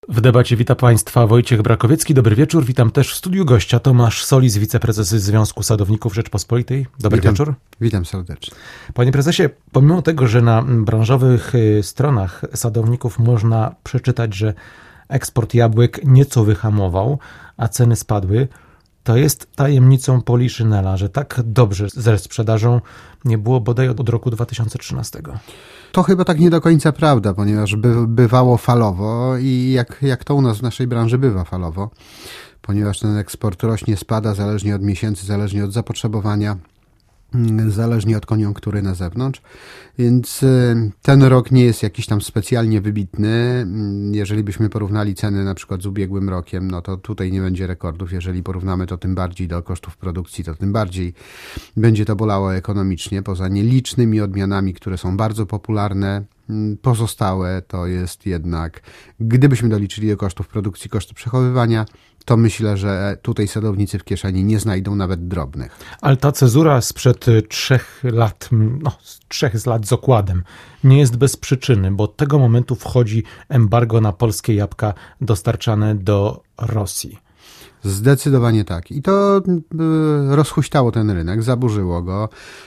W debacie wita Państwa Wojciech Brakowiecki. Dobry wieczór. Witam też w studiu gościa Tomasz Solis, wiceprezes Związku Sadowników Rzeczpospolitej. Dobry wieczór. Witam serdecznie. Panie prezesie, pomimo tego, że na branżowych stronach sadowników można przeczytać, że eksport jabłek nieco wyhamował, a ceny spadły, to jest tajemnicą Poliszynela, że tak dobrze ze sprzedażą nie było bodaj od roku 2013. To chyba tak nie do końca prawda, ponieważ bywało falowo i jak to u nas w naszej branży bywa falowo, ponieważ ten eksport rośnie, spada zależnie od miesięcy, zależnie od zapotrzebowania, zależnie od koniunktury na zewnątrz, więc ten rok nie jest jakiś tam specjalnie wybitny. Jeżeli byśmy porównali ceny na przykład z ubiegłym rokiem, no to tutaj nie będzie rekordów. Jeżeli porównamy to tym bardziej do kosztów produkcji, to tym bardziej będzie to bolało ekonomicznie. Poza nielicznymi odmianami, które są bardzo popularne, pozostałe to jest jednak, gdybyśmy doliczyli do kosztów produkcji, koszty przechowywania, to myślę, że tutaj sadownicy w kieszeni nie znajdą nawet drobnych. Ale ta cezura sprzed 3 lat, 3 lat z okładem, nie jest bez przyczyny, bo od tego momentu wchodzi embargo na polskie jabłka dostarczane do Rosji. Zdecydowanie tak. I to rozhuśtało ten rynek, zaburzyło go.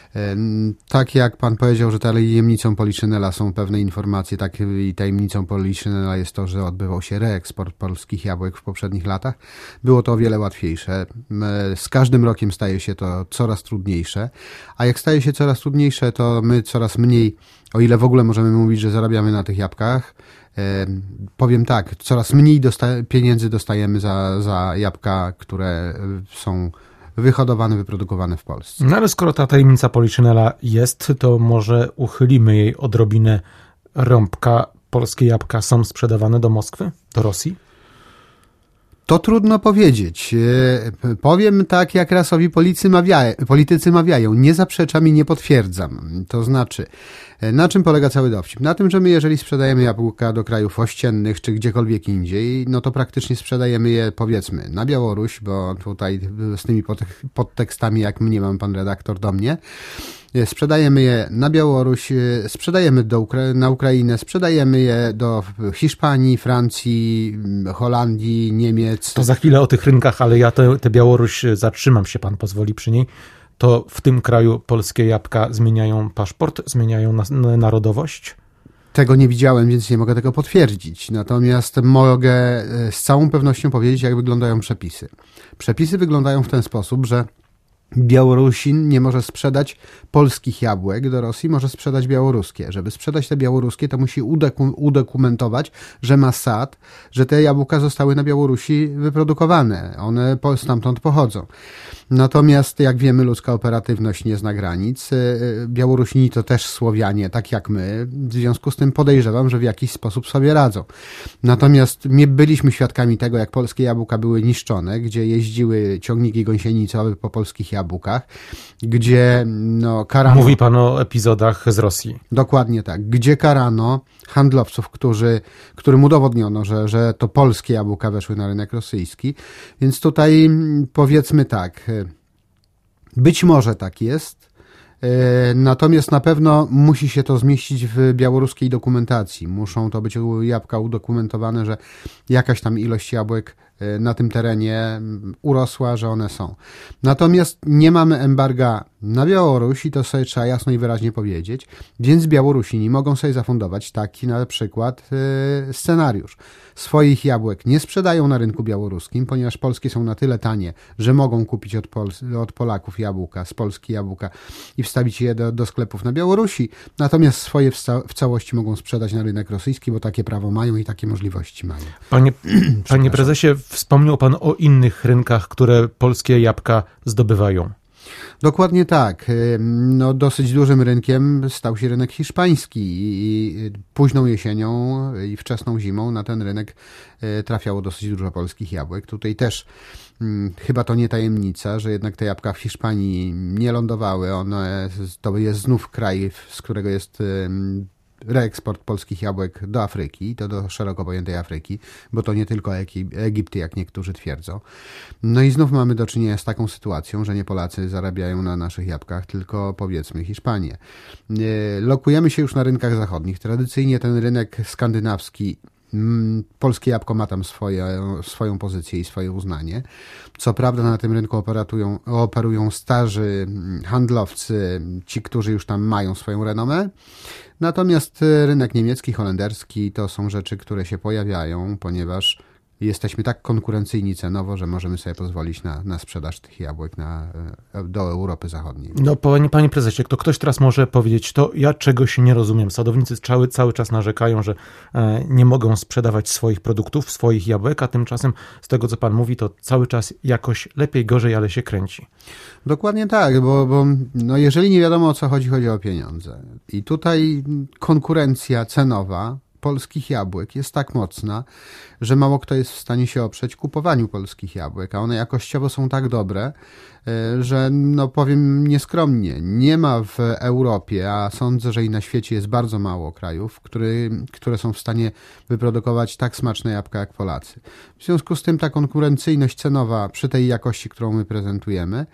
Tak jak pan powiedział, że tajemnicą Poliszynela są pewne informacje, tak i tajemnicą Poliszynela jest to, że odbywał się reeksport polskich jabłek w poprzednich latach. Było to o wiele łatwiejsze. Z każdym rokiem staje się to coraz trudniejsze, a jak staje się coraz trudniejsze, to my coraz mniej, o ile w ogóle możemy mówić, że zarabiamy na tych jabłkach. Powiem tak, coraz mniej pieniędzy dostajemy za jabłka, które są wyhodowane, wyprodukowane w Polsce. No ale skoro ta tajemnica Poliszynela jest, to może uchylimy jej odrobinę rąbka. Polskie jabłka są sprzedawane do Moskwy, do Rosji? To trudno powiedzieć. Powiem tak, jak rasowi politycy mawiają. Nie zaprzeczam i nie potwierdzam. To znaczy, na czym polega cały dowcip? Na tym, że my jeżeli sprzedajemy jabłka do krajów ościennych czy gdziekolwiek indziej, no to praktycznie sprzedajemy je, powiedzmy, na Białoruś, bo tutaj z tymi podtekstami, jak mnie mam pan redaktor do mnie, sprzedajemy je na Białoruś, sprzedajemy na Ukrainę, sprzedajemy je do Hiszpanii, Francji, Holandii, Niemiec. To za chwilę o tych rynkach, ale ja tę Białoruś zatrzymam się, pan pozwoli przy niej. To w tym kraju polskie jabłka zmieniają paszport, zmieniają narodowość? Tego nie widziałem, więc nie mogę tego potwierdzić. Natomiast mogę z całą pewnością powiedzieć, jak wyglądają przepisy. Przepisy wyglądają w ten sposób, że Białorusin nie może sprzedać polskich jabłek do Rosji, może sprzedać białoruskie. Żeby sprzedać te białoruskie, to musi udokumentować, że ma sad, że te jabłka zostały na Białorusi wyprodukowane. One stamtąd pochodzą. Natomiast, jak wiemy, ludzka operatywność nie zna granic. Białorusini to też Słowianie, tak jak my. W związku z tym podejrzewam, że w jakiś sposób sobie radzą. Natomiast my byliśmy świadkami tego, jak polskie jabłka były niszczone, gdzie jeździły ciągniki gąsienicowe po polskich jabłkach, gdzie karano... Mówi pan o epizodach z Rosji. Dokładnie tak. Gdzie karano handlowców, którym udowodniono, że to polskie jabłka weszły na rynek rosyjski. Więc tutaj powiedzmy tak, być może tak jest, natomiast na pewno musi się to zmieścić w białoruskiej dokumentacji. Muszą to być jabłka udokumentowane, że jakaś tam ilość jabłek na tym terenie urosła, że one są. Natomiast nie mamy embarga na Białoruś i to sobie trzeba jasno i wyraźnie powiedzieć, więc Białorusini mogą sobie zafundować taki na przykład scenariusz. Swoich jabłek nie sprzedają na rynku białoruskim, ponieważ polskie są na tyle tanie, że mogą kupić od Polaków jabłka, z Polski jabłka i wstawić je do sklepów na Białorusi, natomiast swoje w całości mogą sprzedać na rynek rosyjski, bo takie prawo mają i takie możliwości mają. Panie prezesie, wspomniał pan o innych rynkach, które polskie jabłka zdobywają. Dokładnie tak. Dosyć dużym rynkiem stał się rynek hiszpański i późną jesienią i wczesną zimą na ten rynek trafiało dosyć dużo polskich jabłek. Tutaj też chyba to nie tajemnica, że jednak te jabłka w Hiszpanii nie lądowały. To jest znów kraj, z którego jest reeksport polskich jabłek do Afryki, to do szeroko pojętej Afryki, bo to nie tylko Egipt, jak niektórzy twierdzą. No i znów mamy do czynienia z taką sytuacją, że nie Polacy zarabiają na naszych jabłkach, tylko powiedzmy Hiszpanie. Lokujemy się już na rynkach zachodnich. Tradycyjnie ten rynek skandynawski Polskie jabłko ma tam swoją pozycję i swoje uznanie. Co prawda na tym rynku operują starzy handlowcy, ci, którzy już tam mają swoją renomę. Natomiast rynek niemiecki, holenderski to są rzeczy, które się pojawiają, ponieważ jesteśmy tak konkurencyjni cenowo, że możemy sobie pozwolić na sprzedaż tych jabłek do Europy Zachodniej. No panie prezesie, to ktoś teraz może powiedzieć, to ja czegoś nie rozumiem. Sadownicy cały czas narzekają, że nie mogą sprzedawać swoich produktów, swoich jabłek, a tymczasem z tego, co pan mówi, to cały czas jakoś lepiej, gorzej, ale się kręci. Dokładnie tak, bo no jeżeli nie wiadomo, o co chodzi o pieniądze. I tutaj konkurencja cenowa polskich jabłek jest tak mocna, że mało kto jest w stanie się oprzeć kupowaniu polskich jabłek, a one jakościowo są tak dobre, że no powiem nieskromnie, nie ma w Europie, a sądzę, że i na świecie jest bardzo mało krajów, które są w stanie wyprodukować tak smaczne jabłka jak Polacy. W związku z tym ta konkurencyjność cenowa przy tej jakości, którą my prezentujemy,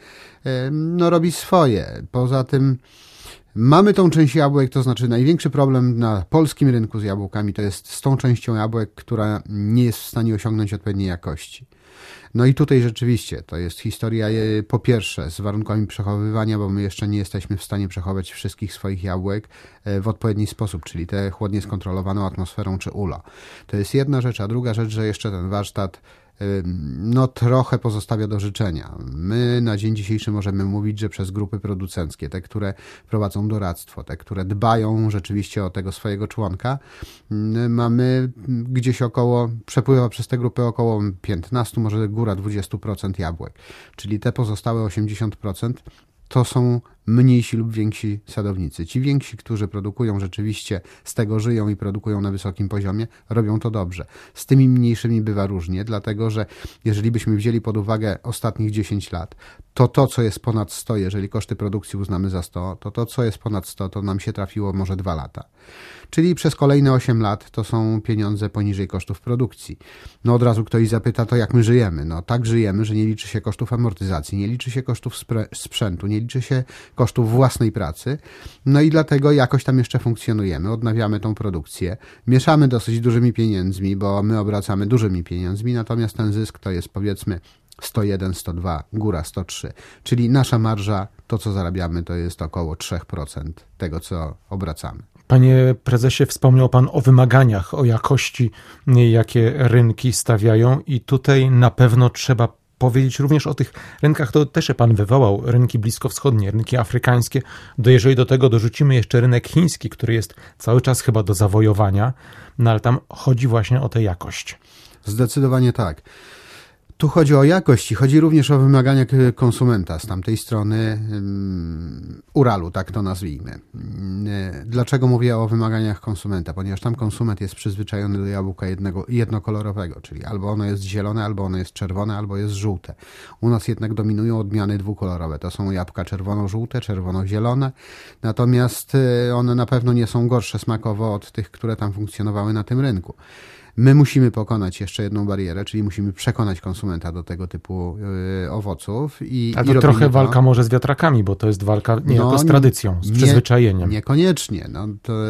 no robi swoje. Poza tym mamy tą część jabłek, to znaczy największy problem na polskim rynku z jabłkami to jest z tą częścią jabłek, która nie jest w stanie osiągnąć odpowiedniej jakości. No i tutaj rzeczywiście to jest historia po pierwsze z warunkami przechowywania, bo my jeszcze nie jesteśmy w stanie przechować wszystkich swoich jabłek w odpowiedni sposób, czyli te chłodnie skontrolowaną atmosferą czy ULO. To jest jedna rzecz, a druga rzecz, że jeszcze ten warsztat no trochę pozostawia do życzenia. My na dzień dzisiejszy możemy mówić, że przez grupy producenckie, te, które prowadzą doradztwo, te, które dbają rzeczywiście o tego swojego członka, mamy gdzieś przepływa przez te grupy około 15, może góra 20% jabłek. Czyli te pozostałe 80% to są mniejsi lub więksi sadownicy. Ci więksi, którzy produkują rzeczywiście, z tego żyją i produkują na wysokim poziomie, robią to dobrze. Z tymi mniejszymi bywa różnie, dlatego że jeżeli byśmy wzięli pod uwagę ostatnich 10 lat, to co jest ponad 100, jeżeli koszty produkcji uznamy za 100, to co jest ponad 100, to nam się trafiło może 2 lata. Czyli przez kolejne 8 lat to są pieniądze poniżej kosztów produkcji. No od razu ktoś zapyta, to jak my żyjemy? No tak żyjemy, że nie liczy się kosztów amortyzacji, nie liczy się kosztów sprzętu, nie liczy się kosztów własnej pracy. No i dlatego jakoś tam jeszcze funkcjonujemy, odnawiamy tą produkcję, mieszamy dosyć dużymi pieniędzmi, bo my obracamy dużymi pieniędzmi, natomiast ten zysk to jest powiedzmy 101, 102, góra 103. Czyli nasza marża, to co zarabiamy, to jest około 3% tego, co obracamy. Panie prezesie, wspomniał pan o wymaganiach, o jakości, jakie rynki stawiają i tutaj na pewno trzeba powiedzieć również o tych rynkach, to też pan wywołał, rynki bliskowschodnie, rynki afrykańskie. Jeżeli do tego dorzucimy jeszcze rynek chiński, który jest cały czas chyba do zawojowania, no ale tam chodzi właśnie o tę jakość. Zdecydowanie tak. Tu chodzi o jakość i chodzi również o wymagania konsumenta z tamtej strony Uralu, tak to nazwijmy. Dlaczego mówię o wymaganiach konsumenta? Ponieważ tam konsument jest przyzwyczajony do jabłka jednokolorowego, czyli albo ono jest zielone, albo ono jest czerwone, albo jest żółte. U nas jednak dominują odmiany dwukolorowe. To są jabłka czerwono-żółte, czerwono-zielone, natomiast one na pewno nie są gorsze smakowo od tych, które tam funkcjonowały na tym rynku. My musimy pokonać jeszcze jedną barierę, czyli musimy przekonać konsumenta do tego typu owoców. A to trochę walka może z wiatrakami, bo to jest walka niejako z tradycją, z przyzwyczajeniem. Niekoniecznie. No,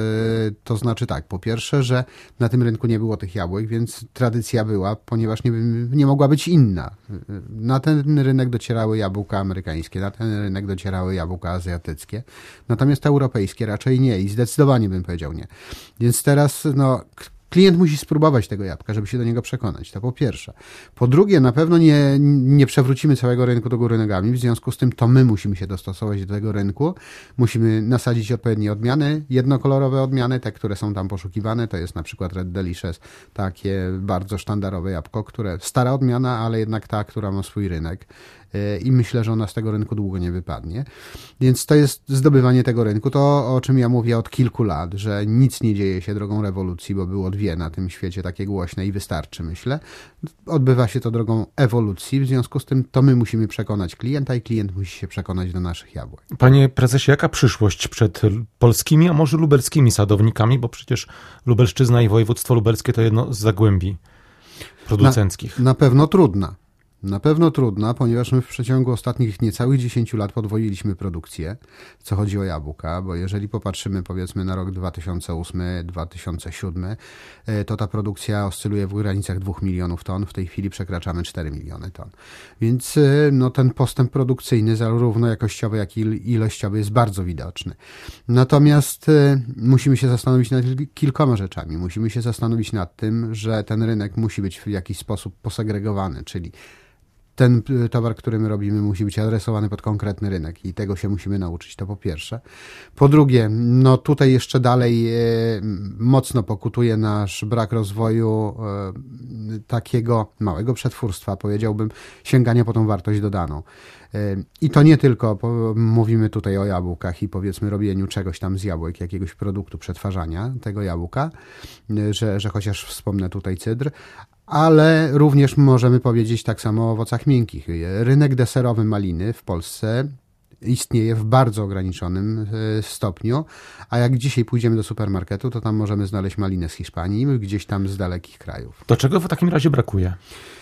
to znaczy tak, po pierwsze, że na tym rynku nie było tych jabłek, więc tradycja była, ponieważ nie mogła być inna. Na ten rynek docierały jabłka amerykańskie, na ten rynek docierały jabłka azjatyckie, natomiast europejskie raczej nie i zdecydowanie bym powiedział nie. Więc teraz klient musi spróbować tego jabłka, żeby się do niego przekonać. To po pierwsze. Po drugie, na pewno nie przewrócimy całego rynku do góry nogami, w związku z tym to my musimy się dostosować do tego rynku. Musimy nasadzić odpowiednie odmiany, jednokolorowe odmiany, te, które są tam poszukiwane. To jest na przykład Red Delicious, takie bardzo sztandarowe jabłko, stara odmiana, ale jednak ta, która ma swój rynek. I myślę, że ona z tego rynku długo nie wypadnie. Więc to jest zdobywanie tego rynku. To, o czym ja mówię od kilku lat, że nic nie dzieje się drogą rewolucji, bo było 2 na tym świecie takie głośne i wystarczy, myślę. Odbywa się to drogą ewolucji, w związku z tym to my musimy przekonać klienta i klient musi się przekonać do naszych jabłek. Panie prezesie, jaka przyszłość przed polskimi, a może lubelskimi sadownikami, bo przecież Lubelszczyzna i województwo lubelskie to jedno z zagłębi producenckich. Na pewno trudna. Na pewno trudna, ponieważ my w przeciągu ostatnich niecałych 10 lat podwoiliśmy produkcję, co chodzi o jabłka, bo jeżeli popatrzymy powiedzmy na rok 2008-2007, to ta produkcja oscyluje w granicach 2 milionów ton, w tej chwili przekraczamy 4 miliony ton. Więc no, ten postęp produkcyjny, zarówno jakościowy, jak i ilościowy jest bardzo widoczny. Natomiast musimy się zastanowić nad kilkoma rzeczami. Musimy się zastanowić nad tym, że ten rynek musi być w jakiś sposób posegregowany, czyli ten towar, który my robimy, musi być adresowany pod konkretny rynek i tego się musimy nauczyć, to po pierwsze. Po drugie, no tutaj jeszcze dalej mocno pokutuje nasz brak rozwoju takiego małego przetwórstwa, powiedziałbym, sięgania po tą wartość dodaną. I to nie tylko mówimy tutaj o jabłkach i powiedzmy robieniu czegoś tam z jabłek, jakiegoś produktu przetwarzania tego jabłka, że chociaż wspomnę tutaj cydr, ale również możemy powiedzieć tak samo o owocach miękkich. Rynek deserowy maliny w Polsce istnieje w bardzo ograniczonym stopniu, a jak dzisiaj pójdziemy do supermarketu, to tam możemy znaleźć malinę z Hiszpanii, gdzieś tam z dalekich krajów. To czego w takim razie brakuje?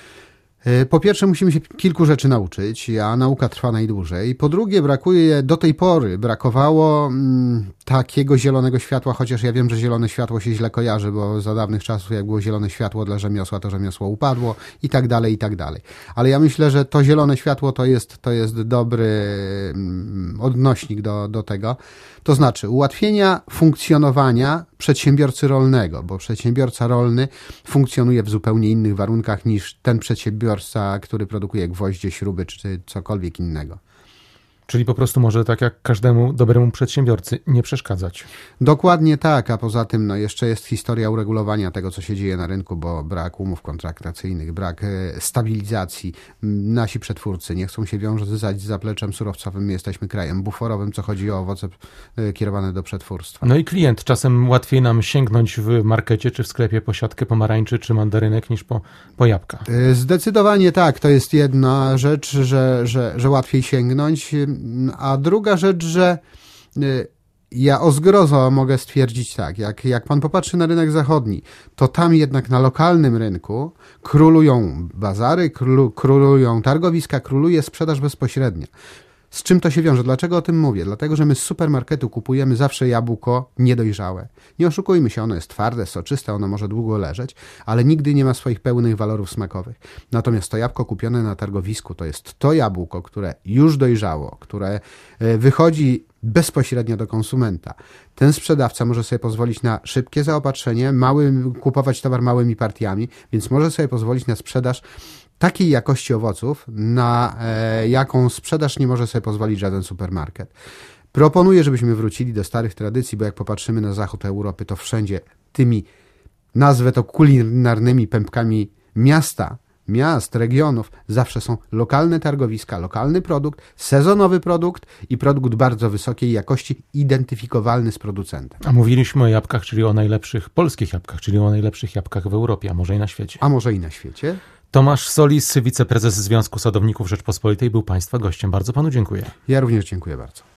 Po pierwsze musimy się kilku rzeczy nauczyć, a nauka trwa najdłużej. Po drugie do tej pory brakowało takiego zielonego światła, chociaż ja wiem, że zielone światło się źle kojarzy, bo za dawnych czasów jak było zielone światło dla rzemiosła, to rzemiosło upadło i tak dalej, i tak dalej. Ale ja myślę, że to zielone światło to jest dobry odnośnik do tego. To znaczy ułatwienia funkcjonowania przedsiębiorcy rolnego, bo przedsiębiorca rolny funkcjonuje w zupełnie innych warunkach niż ten przedsiębiorca, który produkuje gwoździe, śruby czy cokolwiek innego. Czyli po prostu może tak jak każdemu dobremu przedsiębiorcy nie przeszkadzać. Dokładnie tak, a poza tym no jeszcze jest historia uregulowania tego, co się dzieje na rynku, bo brak umów kontraktacyjnych, brak stabilizacji. Nasi przetwórcy nie chcą się wiązać z zapleczem surowcowym. My jesteśmy krajem buforowym, co chodzi o owoce kierowane do przetwórstwa. No i klient. Czasem łatwiej nam sięgnąć w markecie czy w sklepie po siatkę pomarańczy czy mandarynek niż po jabłka. Zdecydowanie tak. To jest jedna rzecz, że łatwiej sięgnąć. A druga rzecz, że ja o zgrozo mogę stwierdzić tak, jak pan popatrzy na rynek zachodni, to tam jednak na lokalnym rynku królują bazary, królują targowiska, króluje sprzedaż bezpośrednia. Z czym to się wiąże? Dlaczego o tym mówię? Dlatego, że my z supermarketu kupujemy zawsze jabłko niedojrzałe. Nie oszukujmy się, ono jest twarde, soczyste, ono może długo leżeć, ale nigdy nie ma swoich pełnych walorów smakowych. Natomiast to jabłko kupione na targowisku to jest to jabłko, które już dojrzało, które wychodzi bezpośrednio do konsumenta. Ten sprzedawca może sobie pozwolić na szybkie zaopatrzenie, kupować towar małymi partiami, więc może sobie pozwolić na sprzedaż takiej jakości owoców, na jaką sprzedaż nie może sobie pozwolić żaden supermarket. Proponuję, żebyśmy wrócili do starych tradycji, bo jak popatrzymy na zachód Europy, to wszędzie tymi, nazwę to kulinarnymi pępkami miast, regionów, zawsze są lokalne targowiska, lokalny produkt, sezonowy produkt i produkt bardzo wysokiej jakości, identyfikowalny z producentem. A mówiliśmy o jabłkach, czyli o najlepszych polskich jabłkach, czyli o najlepszych jabłkach w Europie, a może i na świecie. Tomasz Solis, wiceprezes Związku Sadowników Rzeczpospolitej, był Państwa gościem. Bardzo Panu dziękuję. Ja również dziękuję bardzo.